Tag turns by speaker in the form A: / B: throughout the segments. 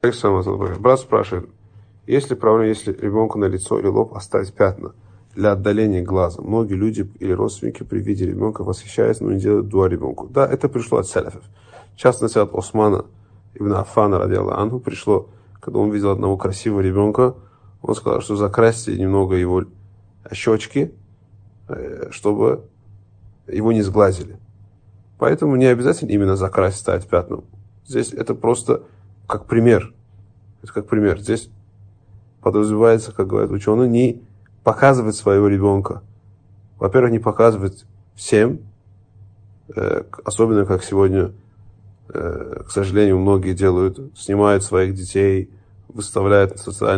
A: Брат спрашивает, есть ли проблема, если ребенку на лицо или лоб оставить пятна для отдаления глаза? Многие люди или родственники при виде ребенка восхищаются, но не делают дуа ребенку. Да, это пришло от салафов. В частности, от Османа ибн Аффана, радиаллаху анху, пришло, когда он видел одного красивого ребенка, он сказал, что закрасьте немного его щечки, чтобы его не сглазили. Поэтому не обязательно именно закрасить, ставить пятна. Здесь это просто как пример. Это как пример. Здесь подразумевается, как говорят ученые, не показывать своего ребенка. Во-первых, не показывать всем, особенно как сегодня, к сожалению, многие делают, снимают своих детей, выставляют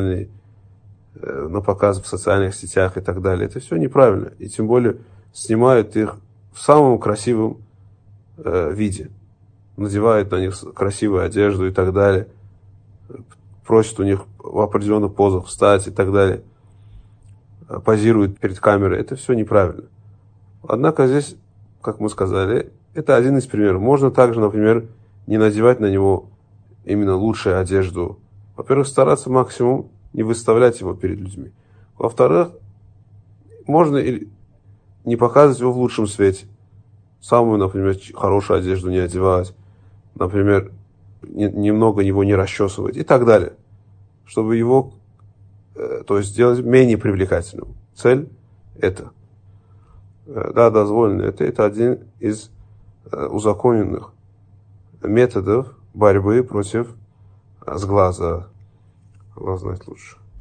A: на показ в социальных сетях и так далее. Это все неправильно. И тем более снимают их в самом красивом виде. Надевают на них красивую одежду и так далее. Просят у них в определенных позах встать и так далее. Позируют перед камерой. Это все неправильно. Однако здесь, как мы сказали, это один из примеров. Можно также, например, не надевать на него именно лучшую одежду. Во-первых, стараться максимум не выставлять его перед людьми. Во-вторых, можно не показывать его в лучшем свете. Самую, например, хорошую одежду не одевать. Например, немного его не расчесывать и так далее. Чтобы его, то есть сделать менее привлекательным. Цель это. Да, дозволено. Это один из узаконенных методов борьбы против сглаза. Аллах знает лучше.